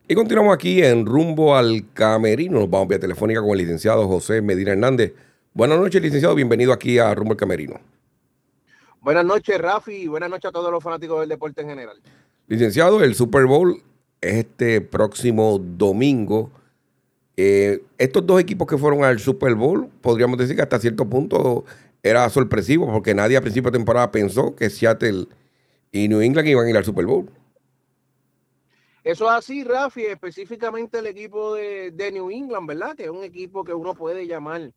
Y continuamos aquí en Rumbo al Camerino. Nos vamos vía telefónica con el licenciado José Medina Hernández. Buenas noches, licenciado. Bienvenido aquí a Rumbo al Camerino. Buenas noches, Rafi, y buenas noches a todos los fanáticos del deporte en general. Licenciado, el Super Bowl es este próximo domingo. Estos dos equipos que fueron al Super Bowl, podríamos decir que hasta cierto punto era sorpresivo, porque nadie a principio de temporada pensó que Seattle y New England iban a ir al Super Bowl. Eso es así, Rafi, específicamente el equipo de New England, ¿verdad? Que es un equipo que uno puede llamar,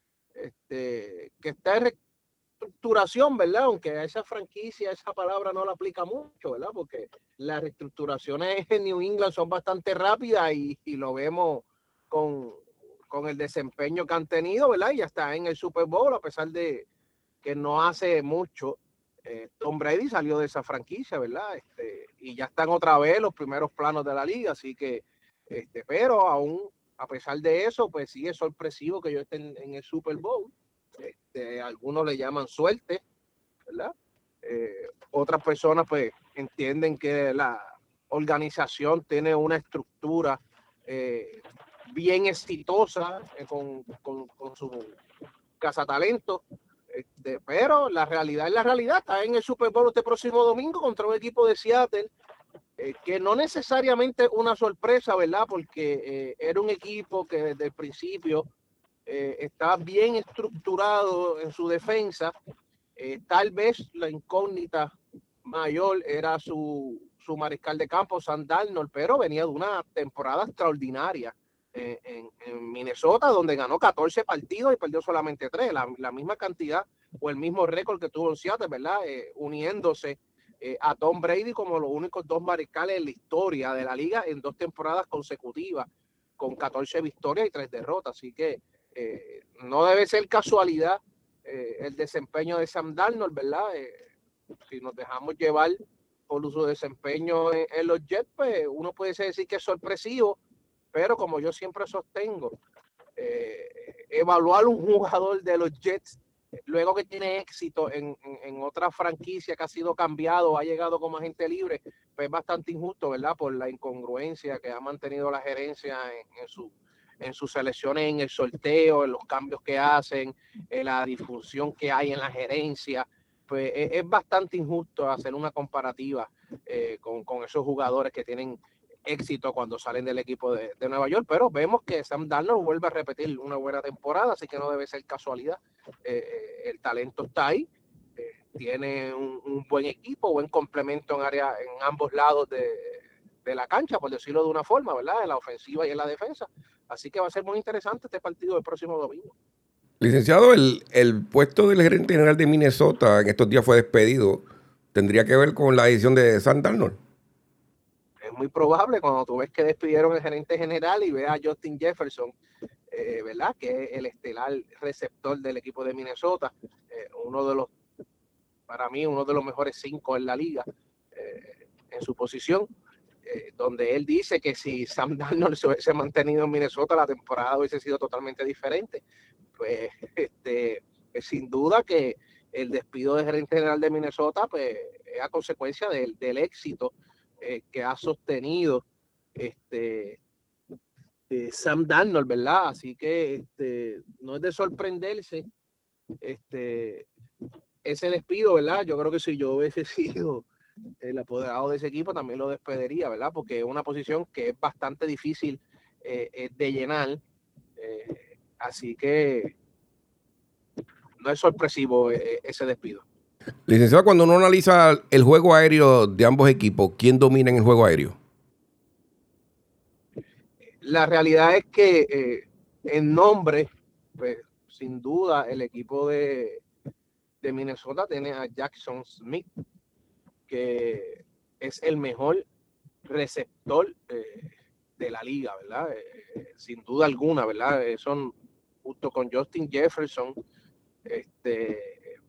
que está en reestructuración, ¿verdad? Aunque a esa franquicia, esa palabra no la aplica mucho, ¿verdad? Porque las reestructuraciones en New England son bastante rápidas y lo vemos con, con el desempeño que han tenido, ¿verdad? Y ya está en el Super Bowl, a pesar de que no hace mucho Tom Brady salió de esa franquicia, ¿verdad? Y ya están otra vez los primeros planos de la liga, así que, pero aún, a pesar de eso, pues sí es sorpresivo que yo esté en el Super Bowl. Algunos le llaman suerte, ¿verdad? Otras personas, pues, entienden que la organización tiene una estructura bien exitosa con su cazatalento, pero la realidad es la realidad. Está en el Super Bowl este próximo domingo contra un equipo de Seattle, que no necesariamente una sorpresa, ¿verdad? Porque era un equipo que desde el principio estaba bien estructurado en su defensa. Tal vez la incógnita mayor era su mariscal de campo, Sam Darnold, pero venía de una temporada extraordinaria en Minnesota, donde ganó 14 partidos y perdió solamente 3, la misma cantidad o el mismo récord que tuvo en Seattle, ¿verdad? Uniéndose a Tom Brady como los únicos dos mariscales en la historia de la liga en 2 temporadas consecutivas, con 14 victorias y 3 derrotas. Así que no debe ser casualidad el desempeño de Sam Darnold, ¿verdad? Si nos dejamos llevar por su desempeño en los Jets, pues uno puede decir que es sorpresivo, pero como yo siempre sostengo, evaluar un jugador de los Jets luego que tiene éxito en otra franquicia que ha sido cambiado, ha llegado como agente libre, pues es bastante injusto, ¿verdad? Por la incongruencia que ha mantenido la gerencia en sus selecciones, en el sorteo, en los cambios que hacen, en la disfunción que hay en la gerencia. Pues es bastante injusto hacer una comparativa con esos jugadores que tienen éxito cuando salen del equipo de Nueva York, pero vemos que Sam Darnold vuelve a repetir una buena temporada, así que no debe ser casualidad. El talento está ahí, tiene un buen equipo, buen complemento en ambos lados de la cancha, por decirlo de una forma, ¿verdad? En la ofensiva y en la defensa. Así que va a ser muy interesante este partido del próximo domingo. Licenciado, el puesto del gerente general de Minnesota en estos días fue despedido. ¿Tendría que ver con la decisión de Sam Darnold? Es muy probable cuando tú ves que despidieron al gerente general y ves a Justin Jefferson, ¿verdad? Que es el estelar receptor del equipo de Minnesota, uno de los, para mí, uno de los mejores 5 en la liga, en su posición, donde él dice que si Sam Darnold se hubiese mantenido en Minnesota, la temporada hubiese sido totalmente diferente. Pues, sin duda que el despido de gerente general de Minnesota, pues, es a consecuencia del éxito que ha sostenido este, Sam Darnold, ¿verdad? Así que no es de sorprenderse este, ese despido, ¿verdad? Yo creo que si yo hubiese sido el apoderado de ese equipo, también lo despediría, ¿verdad? Porque es una posición que es bastante difícil de llenar. Así que no es sorpresivo ese despido. Licenciado, cuando uno analiza el juego aéreo de ambos equipos, ¿quién domina en el juego aéreo? La realidad es que en nombre, pues sin duda el equipo de Minnesota tiene a Jackson Smith, que es el mejor receptor de la liga, ¿verdad? Sin duda alguna, ¿verdad? Son justo con Justin Jefferson, este,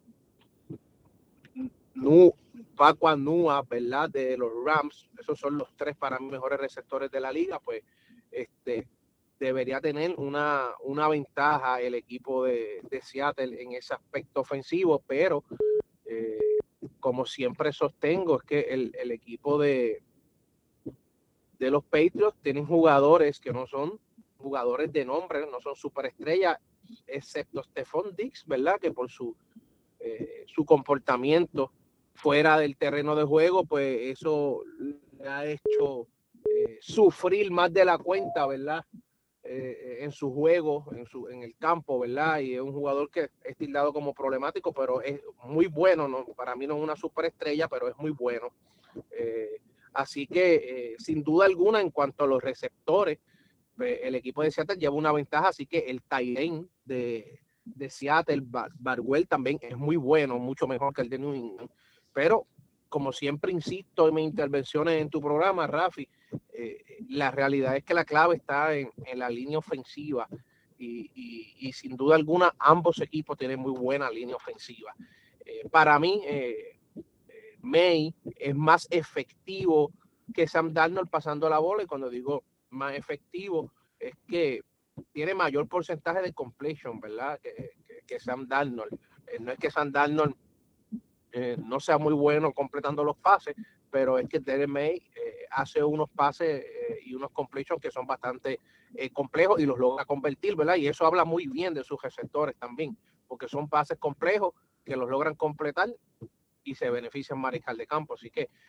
Nu, Paco Anua, ¿verdad? De los Rams, esos son los 3 para mí mejores receptores de la liga, pues debería tener una ventaja el equipo de Seattle en ese aspecto ofensivo, pero como siempre sostengo, es que el equipo de los Patriots. Tienen jugadores que no son jugadores de nombre, no son superestrellas, excepto Stephon Diggs, ¿verdad? Que por su comportamiento fuera del terreno de juego, pues eso le ha hecho sufrir más de la cuenta, ¿verdad? En su juego, en el campo, ¿verdad? Y es un jugador que es tildado como problemático, pero es muy bueno, ¿no? Para mí no es una superestrella, pero es muy bueno. Así que, sin duda alguna, en cuanto a los receptores, el equipo de Seattle lleva una ventaja, así que el tight end de Seattle, Barwell, también es muy bueno, mucho mejor que el de New England. Pero, como siempre insisto en mis intervenciones en tu programa, Rafi, la realidad es que la clave está en la línea ofensiva y sin duda alguna ambos equipos tienen muy buena línea ofensiva. Para mí, May es más efectivo que Sam Darnold pasando la bola, y cuando digo más efectivo es que tiene mayor porcentaje de completion, ¿verdad? Que Sam Darnold. No es que Sam Darnold no sea muy bueno completando los pases, pero es que Derek May hace unos pases y unos completions que son bastante complejos y los logra convertir, ¿verdad? Y eso habla muy bien de sus receptores también, porque son pases complejos que los logran completar y se benefician mariscal de campo. Así que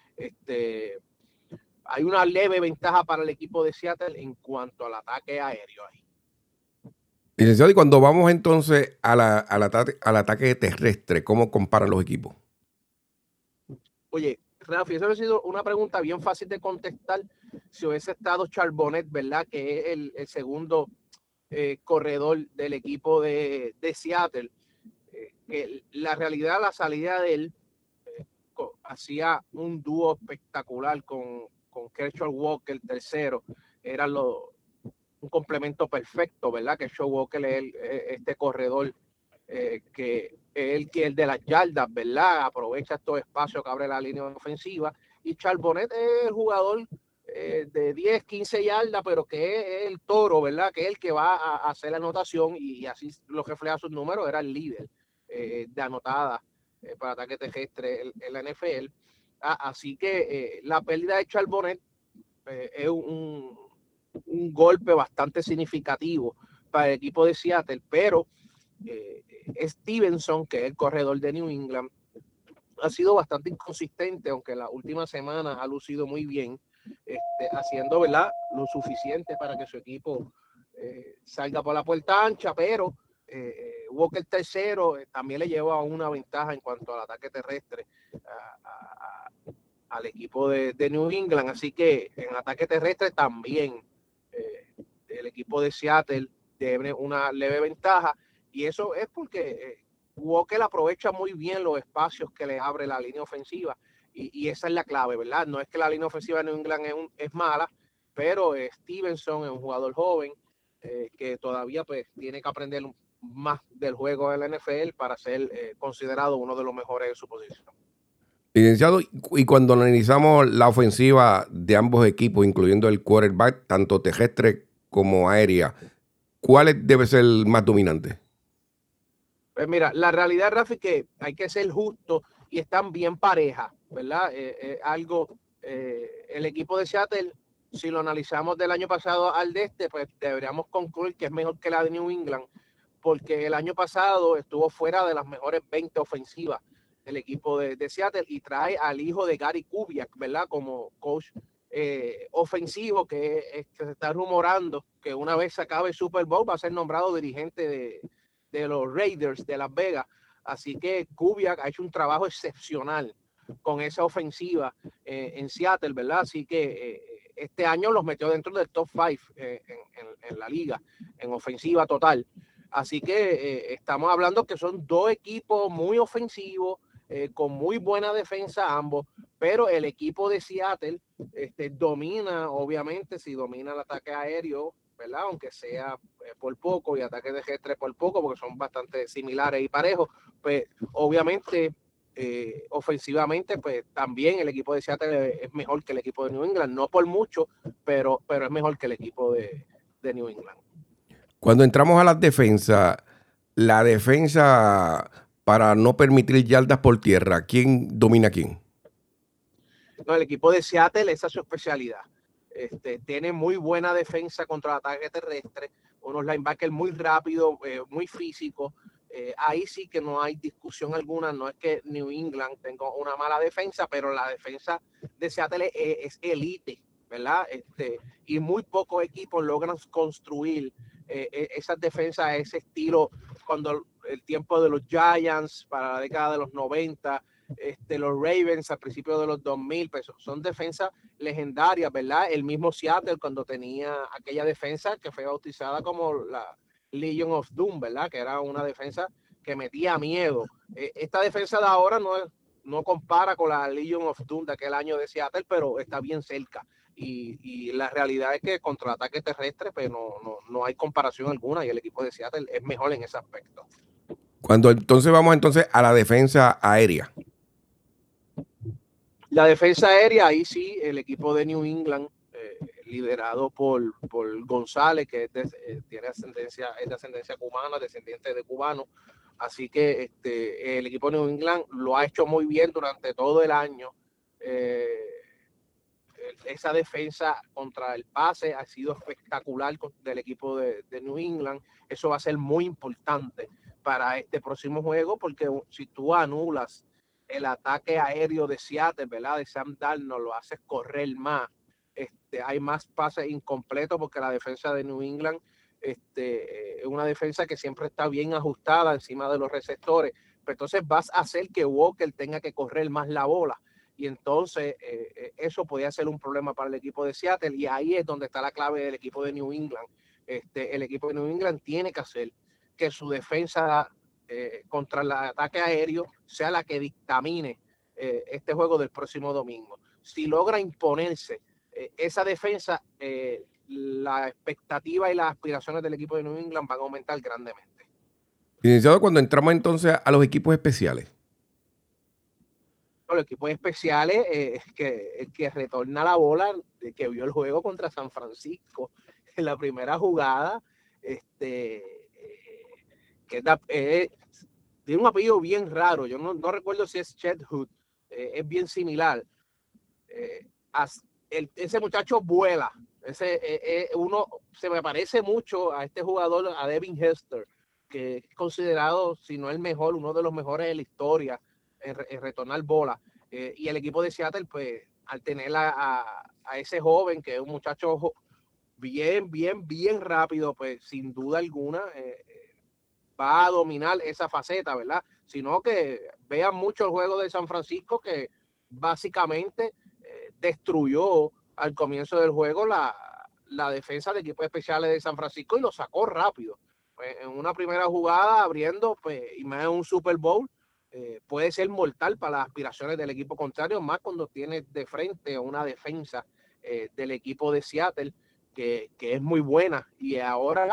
hay una leve ventaja para el equipo de Seattle en cuanto al ataque aéreo ahí. Licenciado, y cuando vamos entonces al ataque terrestre, ¿cómo comparan los equipos? Oye, Rafi, eso ha sido una pregunta bien fácil de contestar si hubiese estado Charbonnet, ¿verdad? Que es el segundo corredor del equipo de Seattle. Que la realidad, la salida de él hacía un dúo espectacular con Kershaw Walker, el tercero. Era un complemento perfecto, ¿verdad? Kershaw Walker es este corredor que es el de las yardas, ¿verdad? Aprovecha estos espacios que abre la línea ofensiva. Y Charbonnet es el jugador de 10, 15 yardas, pero que es el toro, ¿verdad? Que es el que va a hacer la anotación, y así lo refleja sus números. Era el líder de anotadas para ataque terrestre en la NFL. Así que la pérdida de Charbonnet es un golpe bastante significativo para el equipo de Seattle, pero Stevenson, que es el corredor de New England, ha sido bastante inconsistente, aunque la última semana ha lucido muy bien, haciendo, ¿verdad?, lo suficiente para que su equipo salga por la puerta ancha, pero Walker tercero también le lleva una ventaja en cuanto al ataque terrestre al equipo de New England. Así que en ataque terrestre también el equipo de Seattle tiene una leve ventaja, y eso es porque Walker aprovecha muy bien los espacios que le abre la línea ofensiva, y esa es la clave, ¿verdad? No es que la línea ofensiva de New England es mala, pero Stevenson es un jugador joven que todavía pues tiene que aprender más del juego de la NFL para ser considerado uno de los mejores en su posición. Licenciado, y cuando analizamos la ofensiva de ambos equipos, incluyendo el quarterback, tanto terrestre como aérea, ¿cuál debe ser el más dominante? Pues mira, la realidad, Rafi, que hay que ser justo y están bien parejas, ¿verdad? El equipo de Seattle, si lo analizamos del año pasado al de pues deberíamos concluir que es mejor que la de New England, porque el año pasado estuvo fuera de las mejores 20 ofensivas del equipo de Seattle, y trae al hijo de Gary Kubiak, ¿verdad? Como coach ofensivo, que se está rumorando que una vez se acabe el Super Bowl va a ser nombrado dirigente de los Raiders de Las Vegas. Así que Kubiak ha hecho un trabajo excepcional con esa ofensiva en Seattle, ¿verdad? Así que este año los metió dentro del top 5 en la liga, en ofensiva total. Así que estamos hablando que son dos equipos muy ofensivos, con muy buena defensa ambos, pero el equipo de Seattle domina, obviamente, si domina el ataque aéreo, ¿verdad? Aunque sea por poco, y ataque de G3 por poco, porque son bastante similares y parejos, pues obviamente ofensivamente, pues también el equipo de Seattle es mejor que el equipo de New England, no por mucho, pero es mejor que el equipo de New England. Cuando entramos a las defensas, la defensa para no permitir yardas por tierra, ¿quién domina a quién? No, el equipo de Seattle, esa es su especialidad. Tiene muy buena defensa contra el ataque terrestre, unos linebackers muy rápidos, muy físicos. Ahí sí que no hay discusión alguna. No es que New England tenga una mala defensa, pero la defensa de Seattle es elite, ¿verdad? Y muy pocos equipos logran construir esas defensas a ese estilo cuando el tiempo de los Giants para la década de los 90, los Ravens al principio de los 2000, pues son defensas legendarias, ¿verdad? El mismo Seattle cuando tenía aquella defensa que fue bautizada como la Legion of Doom, ¿verdad? Que era una defensa que metía miedo. Esta defensa de ahora no compara con la Legion of Doom de aquel año de Seattle, pero está bien cerca. Y la realidad es que contra el ataque terrestre pues no hay comparación alguna y el equipo de Seattle es mejor en ese aspecto. Cuando entonces vamos a la defensa aérea. La defensa aérea, ahí sí, el equipo de New England, liderado por González, que es de ascendencia cubana, descendiente de cubanos. Así que el equipo de New England lo ha hecho muy bien durante todo el año. Esa defensa contra el pase ha sido espectacular del equipo de New England. Eso va a ser muy importante para este próximo juego, porque si tú anulas el ataque aéreo de Seattle, ¿verdad? De Sam Darnold, lo haces correr más. Hay más pases incompletos porque la defensa de New England es una defensa que siempre está bien ajustada encima de los receptores. Pero entonces vas a hacer que Walker tenga que correr más la bola. Y entonces eso podía ser un problema para el equipo de Seattle. Y ahí es donde está la clave del equipo de New England. El equipo de New England tiene que hacer que su defensa contra el ataque aéreo sea la que dictamine este juego del próximo domingo. Si logra imponerse esa defensa, la expectativa y las aspiraciones del equipo de New England van a aumentar grandemente. Licenciado, cuando entramos entonces a los equipos especiales. Los equipos especiales, que retorna la bola, que vio el juego contra San Francisco en la primera jugada, que tiene un apellido bien raro. Yo no recuerdo si es Chet Hood, es bien similar. Ese muchacho vuela. Uno se me parece mucho a este jugador, a Devin Hester, que es considerado, si no el mejor, uno de los mejores de la historia en retornar bola. Y el equipo de Seattle, pues, al tener a ese joven, que es un muchacho bien rápido, pues sin duda alguna va a dominar esa faceta, ¿verdad? Sino que vean mucho el juego de San Francisco, que básicamente destruyó al comienzo del juego la defensa del equipo especiales de San Francisco y lo sacó rápido. Pues, en una primera jugada abriendo, pues, y más en un Super Bowl, puede ser mortal para las aspiraciones del equipo contrario, más cuando tiene de frente una defensa del equipo de Seattle que es muy buena. Y ahora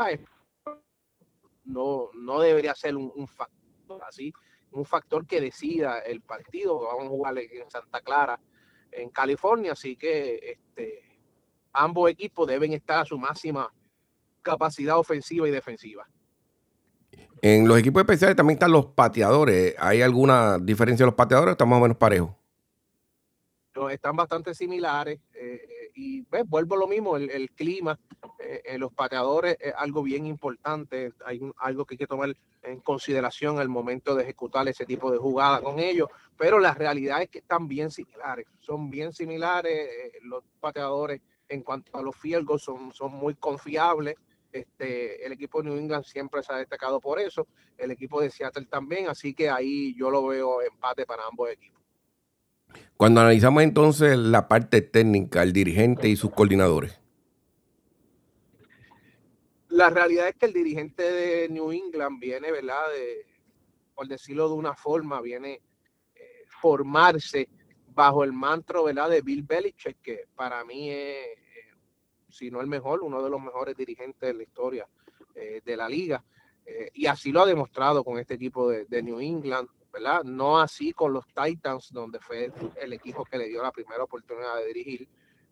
no debería ser un factor así, un factor que decida el partido. Vamos a jugar en Santa Clara, en California, así que ambos equipos deben estar a su máxima capacidad ofensiva y defensiva. En los equipos especiales también están los pateadores. ¿Hay alguna diferencia en los pateadores o están más o menos parejos? Están bastante similares y vuelvo a lo mismo, el clima en los pateadores es algo bien importante. Hay algo que hay que tomar en consideración al momento de ejecutar ese tipo de jugada con ellos, pero la realidad es que están bien similares, son bien similares. Los pateadores en cuanto a los field goals son muy confiables. El equipo de New England siempre se ha destacado por eso, el equipo de Seattle también, así que ahí yo lo veo empate para ambos equipos. Cuando analizamos entonces la parte técnica, el dirigente y sus coordinadores. La realidad es que el dirigente de New England viene, ¿verdad? Por decirlo de una forma, viene formarse bajo el mantra, ¿verdad? De Bill Belichick, que para mí es, si no el mejor, uno de los mejores dirigentes de la historia de la liga. Y así lo ha demostrado con este equipo de New England, ¿verdad? No así con los Titans, donde fue el equipo que le dio la primera oportunidad de dirigir.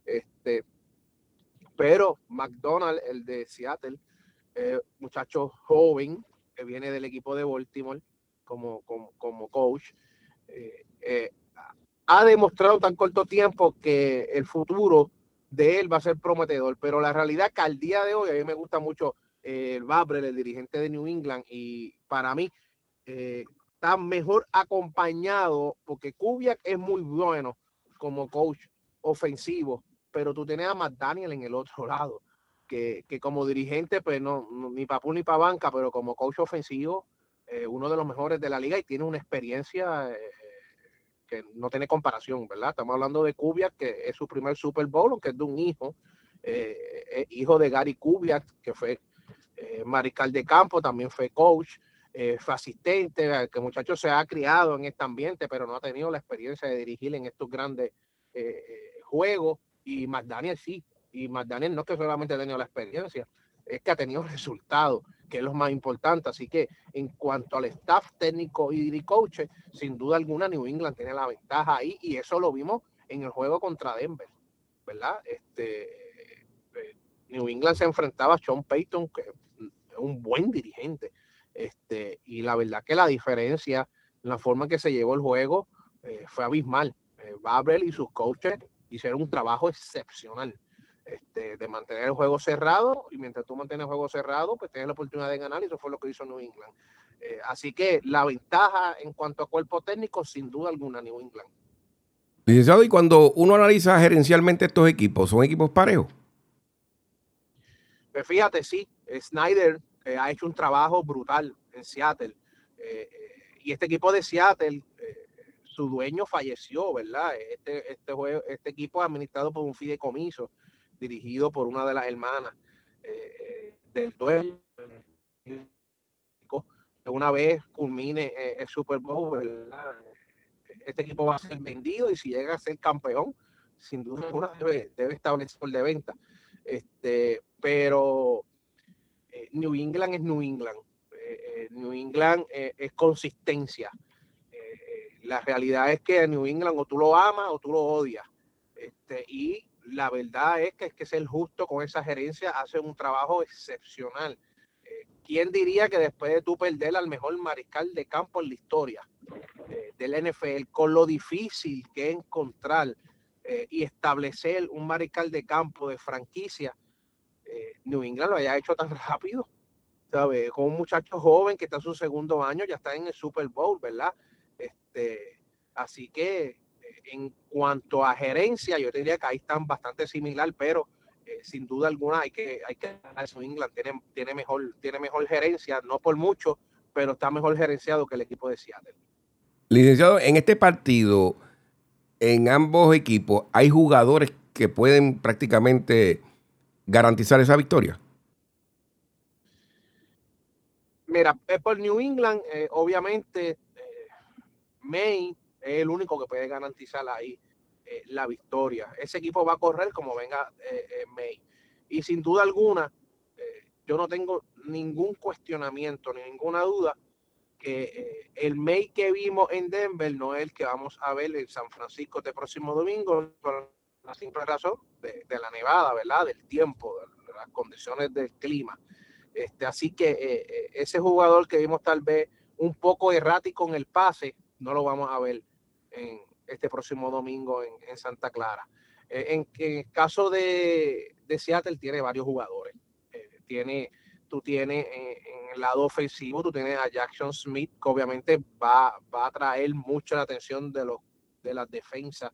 Pero McDonald, el de Seattle, muchacho joven que viene del equipo de Baltimore como coach, ha demostrado en tan corto tiempo que el futuro de él va a ser prometedor, pero la realidad que al día de hoy a mí me gusta mucho el Babel, el dirigente de New England, y para mí está mejor acompañado porque Kubiak es muy bueno como coach ofensivo, pero tú tienes a McDaniel en el otro lado, que como dirigente, pues no ni para ni para banca, pero como coach ofensivo, uno de los mejores de la liga y tiene una experiencia que no tiene comparación, ¿verdad? Estamos hablando de Kubiak, que es su primer Super Bowl, que es de un hijo, hijo de Gary Kubiak, que fue mariscal de campo, también fue coach, fue asistente, que el muchacho se ha criado en este ambiente, pero no ha tenido la experiencia de dirigir en estos grandes juegos, y McDaniel sí, y McDaniel no es que solamente ha tenido la experiencia, es que ha tenido resultados, que es lo más importante. Así que en cuanto al staff técnico y coaches, sin duda alguna New England tiene la ventaja ahí, y eso lo vimos en el juego contra Denver, ¿verdad? New England se enfrentaba a Sean Payton, que es un buen dirigente, y la verdad que la diferencia en la forma en que se llevó el juego fue abismal. Babel y sus coaches hicieron un trabajo excepcional de mantener el juego cerrado, y mientras tú mantienes el juego cerrado, pues tienes la oportunidad de ganar, y eso fue lo que hizo New England. Así que la ventaja en cuanto a cuerpo técnico, sin duda alguna, New England. Licenciado, y cuando uno analiza gerencialmente estos equipos, ¿son equipos parejos? Pues fíjate, sí, Snyder ha hecho un trabajo brutal en Seattle. Y este equipo de Seattle, su dueño falleció, ¿verdad? Este equipo es administrado por un fideicomiso dirigido por una de las hermanas del dueño. Una vez culmine el Super Bowl, ¿verdad? Este equipo va a ser vendido, y si llega a ser campeón, sin duda alguna debe establecer de venta. Pero New England es New England. New England es consistencia. La realidad es que New England o tú lo amas o tú lo odias. Y la verdad es que ser justo con esa gerencia, hace un trabajo excepcional. ¿Quién diría que después de tú perder al mejor mariscal de campo en la historia del NFL, con lo difícil que es encontrar y establecer un mariscal de campo de franquicia, New England lo haya hecho tan rápido? ¿Sabes? Con un muchacho joven que está en su segundo año, ya está en el Super Bowl, ¿verdad? Así que en cuanto a gerencia, yo diría que ahí están bastante similar, pero sin duda alguna hay que New England tiene mejor gerencia, no por mucho, pero está mejor gerenciado que el equipo de Seattle. Licenciado, en este partido, en ambos equipos, hay jugadores que pueden prácticamente garantizar esa victoria. Mira, por New England, obviamente, May es el único que puede garantizar ahí la victoria. Ese equipo va a correr como venga May. Y sin duda alguna, yo no tengo ningún cuestionamiento ni ninguna duda que el May que vimos en Denver no es el que vamos a ver en San Francisco este próximo domingo, por la simple razón de la nevada, ¿verdad? Del tiempo, de las condiciones del clima. Así que ese jugador que vimos tal vez un poco errático en el pase, no lo vamos a ver en este próximo domingo en Santa Clara. En el caso de Seattle, tiene varios jugadores. Tú tienes en el lado ofensivo, tú tienes a Jackson Smith, que obviamente va a atraer mucho la atención de las defensas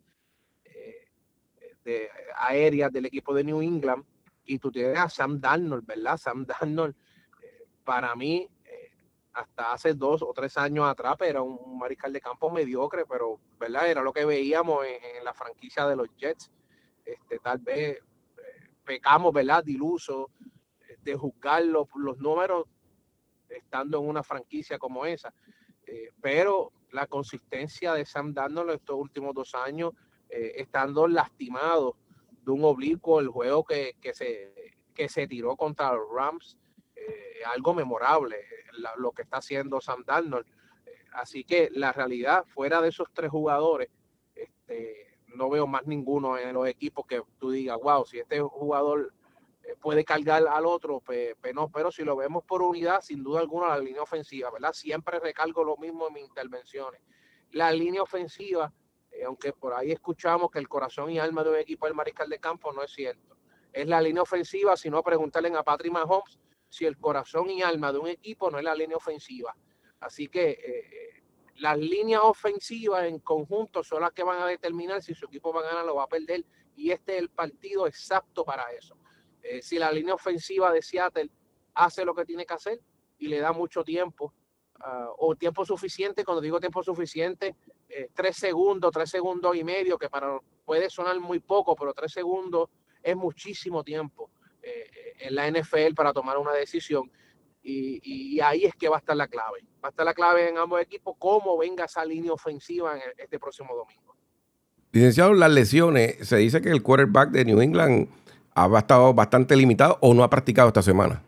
aéreas del equipo de New England. Y tú tienes a Sam Darnold, ¿verdad? Sam Darnold, para mí, hasta hace 2 o 3 años atrás, era un mariscal de campo mediocre, pero, ¿verdad? Era lo que veíamos en la franquicia de los Jets. Tal vez pecamos, ¿verdad? De iluso, de juzgar los números estando en una franquicia como esa. Pero la consistencia de Sam Darnold estos últimos 2 años, estando lastimado de un oblicuo, el juego que se tiró contra los Rams, algo memorable, lo que está haciendo Sam Darnold. Así que la realidad, fuera de esos 3 jugadores, no veo más ninguno en los equipos que tú digas, wow, si este jugador puede cargar al otro, no, pero si lo vemos por unidad, sin duda alguna la línea ofensiva, ¿verdad? Siempre recargo lo mismo en mis intervenciones. La línea ofensiva aunque por ahí escuchamos que el corazón y alma de un equipo es el mariscal de campo, no es cierto. Es la línea ofensiva, si no preguntarle a Patrick Mahomes si el corazón y alma de un equipo no es la línea ofensiva. Así que las líneas ofensivas en conjunto son las que van a determinar si su equipo va a ganar o va a perder, y este es el partido exacto para eso. Si la línea ofensiva de Seattle hace lo que tiene que hacer y le da mucho tiempo, o tiempo suficiente, cuando digo tiempo suficiente, 3 segundos, 3 segundos y medio, que puede sonar muy poco, pero 3 segundos es muchísimo tiempo en la NFL para tomar una decisión. Y ahí es que va a estar la clave. Va a estar la clave en ambos equipos, cómo venga esa línea ofensiva en este próximo domingo. Licenciado, las lesiones, se dice que el quarterback de New England ha estado bastante limitado o no ha practicado esta semana.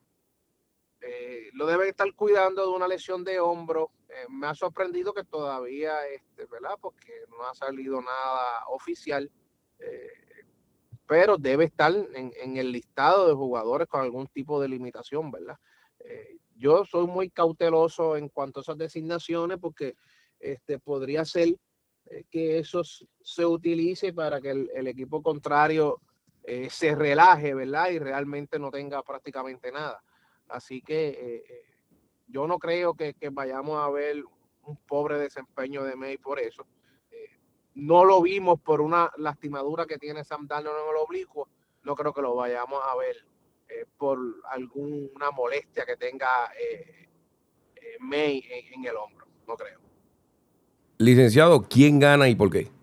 Lo deben estar cuidando de una lesión de hombro. Me ha sorprendido que todavía, ¿verdad? Porque no ha salido nada oficial, pero debe estar en el listado de jugadores con algún tipo de limitación, ¿verdad? Yo soy muy cauteloso en cuanto a esas designaciones, porque podría ser que eso se utilice para que el equipo contrario se relaje, ¿verdad? Y realmente no tenga prácticamente nada. Así que yo no creo que vayamos a ver un pobre desempeño de May por eso. No lo vimos por una lastimadura que tiene Sam Darnold en el oblicuo. No creo que lo vayamos a ver por alguna molestia que tenga May en el hombro. No creo. Licenciado, ¿quién gana y por qué?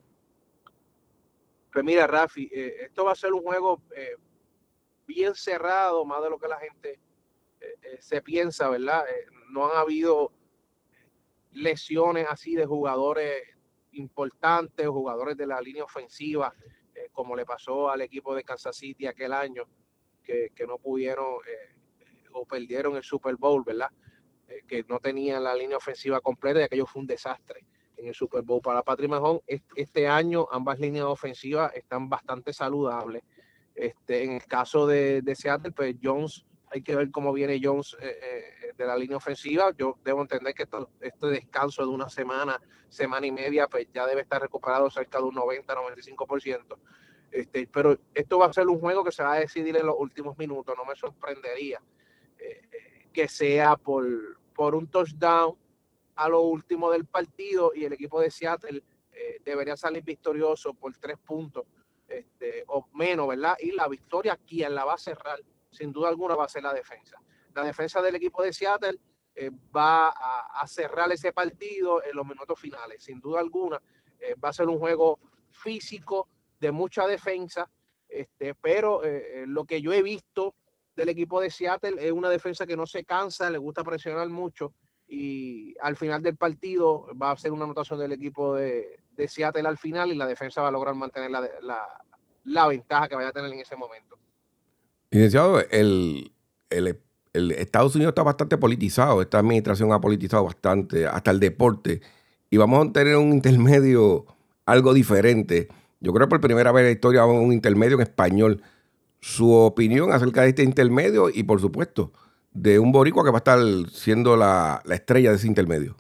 Pues mira, Rafi, esto va a ser un juego bien cerrado, más de lo que la gente se piensa, ¿verdad? No han habido lesiones así de jugadores importantes, jugadores de la línea ofensiva, como le pasó al equipo de Kansas City aquel año, que no pudieron o perdieron el Super Bowl, ¿verdad? Que no tenían la línea ofensiva completa, y aquello fue un desastre en el Super Bowl para Patrick Mahomes. Este año ambas líneas ofensivas están bastante saludables. En el caso de Seattle, pues Jones, hay que ver cómo viene Jones de la línea ofensiva. Yo debo entender que este descanso de una semana, semana y media, pues ya debe estar recuperado cerca de un 90-95%. Pero esto va a ser un juego que se va a decidir en los últimos minutos. No me sorprendería que sea por un touchdown a lo último del partido, y el equipo de Seattle debería salir victorioso por 3 puntos o menos, ¿verdad? Y la victoria, quien la va a cerrar, sin duda alguna, va a ser la defensa. La defensa del equipo de Seattle va a cerrar ese partido en los minutos finales. Sin duda alguna, va a ser un juego físico de mucha defensa, pero lo que yo he visto del equipo de Seattle es una defensa que no se cansa, le gusta presionar mucho, y al final del partido va a ser una anotación del equipo de Seattle al final, y la defensa va a lograr mantener la ventaja que vaya a tener en ese momento. Licenciado, el Estados Unidos está bastante politizado, esta administración ha politizado bastante, hasta el deporte, y vamos a tener un intermedio algo diferente. Yo creo que por primera vez en la historia vamos a un intermedio en español. Su opinión acerca de este intermedio y, por supuesto, de un boricua que va a estar siendo la estrella de ese intermedio.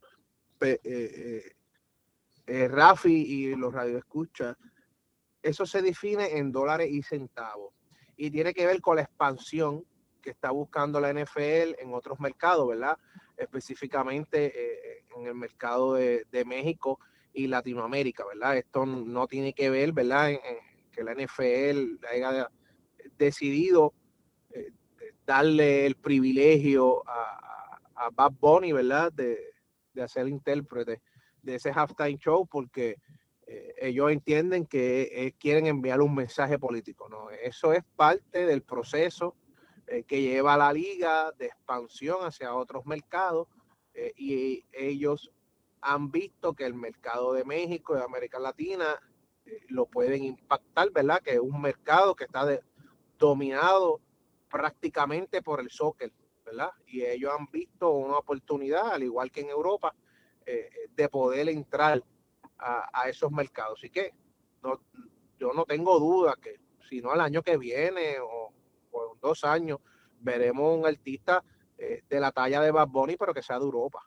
Rafi y los radioescuchas, eso se define en dólares y centavos, y tiene que ver con la expansión que está buscando la NFL en otros mercados, ¿verdad? Específicamente en el mercado de México y Latinoamérica, ¿verdad? Esto no tiene que ver, ¿verdad? En que la NFL haya decidido darle el privilegio a Bad Bunny, ¿verdad? De hacer intérprete de ese halftime show, porque ellos entienden que quieren enviar un mensaje político, ¿no? Eso es parte del proceso que lleva la liga de expansión hacia otros mercados, y ellos han visto que el mercado de México y de América Latina lo pueden impactar, ¿verdad? Que es un mercado que está dominado prácticamente por el soccer, ¿verdad? Y ellos han visto una oportunidad, al igual que en Europa, de poder entrar a esos mercados. Así que yo no tengo duda que si no al año que viene o en 2 años veremos un artista de la talla de Bad Bunny, pero que sea de Europa.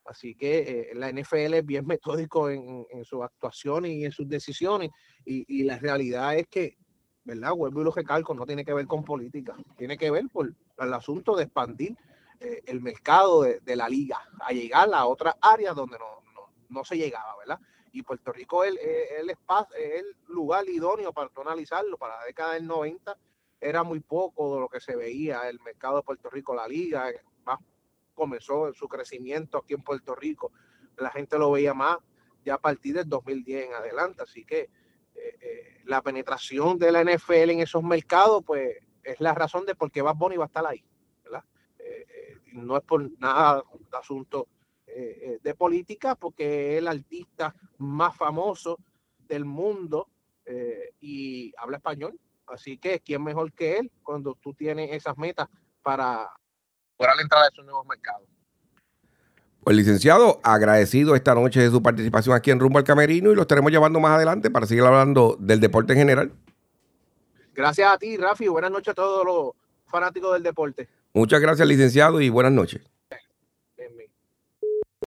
Así que la NFL es bien metódico en sus actuaciones y en sus decisiones. Y la realidad es que, ¿verdad? Vuelvo y lo recalco, no tiene que ver con política. Tiene que ver por el asunto de expandir el mercado de la liga, a llegar a otras áreas donde no se llegaba, ¿verdad? Y Puerto Rico es el lugar idóneo para analizarlo. Para la década del 90 era muy poco de lo que se veía el mercado de Puerto Rico, la liga, más comenzó su crecimiento aquí en Puerto Rico. La gente lo veía más ya a partir del 2010 en adelante. Así que la penetración de la NFL en esos mercados, pues es la razón de por qué Bad Bunny va a estar ahí, ¿verdad? No es por nada de asunto de política, porque es el artista más famoso del mundo y habla español. Así que, ¿quién mejor que él cuando tú tienes esas metas para poder entrar a esos nuevos mercados? Pues licenciado, agradecido esta noche de su participación aquí en Rumbo al Camerino y lo estaremos llevando más adelante para seguir hablando del deporte en general. Gracias a ti, Rafi. Buenas noches a todos los fanáticos del deporte. Muchas gracias, licenciado, y buenas noches.